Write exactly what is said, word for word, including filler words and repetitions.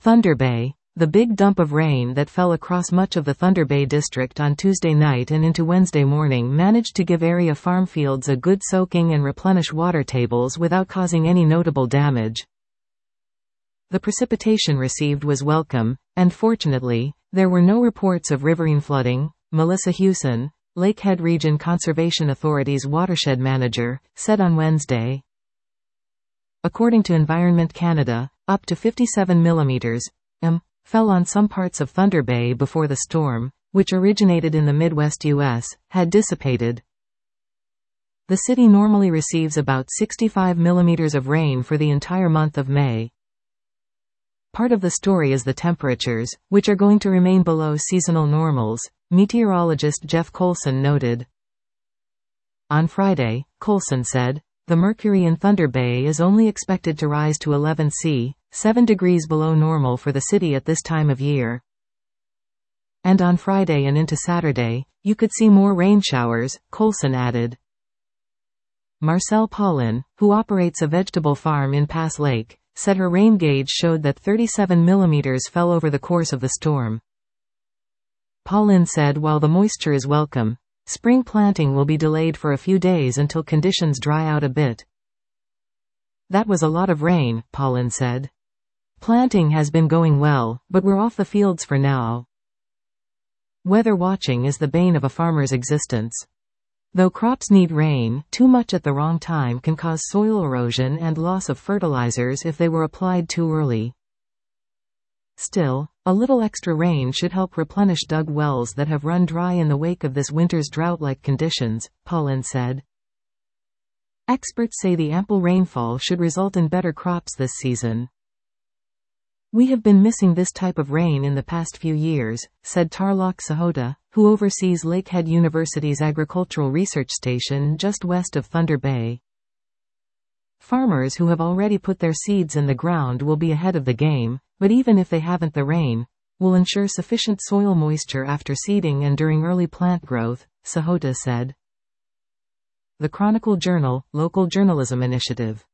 Thunder Bay. The big dump of rain that fell across much of the Thunder Bay district on Tuesday night and into Wednesday morning managed to give area farm fields a good soaking and replenish water tables without causing any notable damage. The precipitation received was welcome, and fortunately, there were no reports of riverine flooding, Melissa Hewson, Lakehead Region Conservation Authority's watershed manager, said on Wednesday. According to Environment Canada, up to fifty-seven millimeters (mm) fell on some parts of Thunder Bay before the storm, which originated in the Midwest U S, had dissipated. The city normally receives about sixty-five millimeters of rain for the entire month of May. Part of the story is the temperatures, which are going to remain below seasonal normals, meteorologist Jeff Colson noted. On Friday, Colson said, the mercury in Thunder Bay is only expected to rise to eleven C, seven degrees below normal for the city at this time of year. And on Friday and into Saturday, you could see more rain showers, Colson added. Marcelle Paulin, who operates a vegetable farm in Pass Lake, said her rain gauge showed that thirty-seven millimeters fell over the course of the storm. Paulin said while the moisture is welcome, spring planting will be delayed for a few days until conditions dry out a bit. That was a lot of rain, Paulin said. Planting has been going well, but we're off the fields for now. Weather watching is the bane of a farmer's existence. Though crops need rain, too much at the wrong time can cause soil erosion and loss of fertilizers if they were applied too early. Still, a little extra rain should help replenish dug wells that have run dry in the wake of this winter's drought-like conditions, Paulin said. Experts say the ample rainfall should result in better crops this season. We have been missing this type of rain in the past few years, said Tarlok Sahota, who oversees Lakehead University's agricultural research station just west of Thunder Bay. Farmers who have already put their seeds in the ground will be ahead of the game, but even if they haven't the rain, will ensure sufficient soil moisture after seeding and during early plant growth, Sahota said. The Chronicle Journal, local journalism initiative.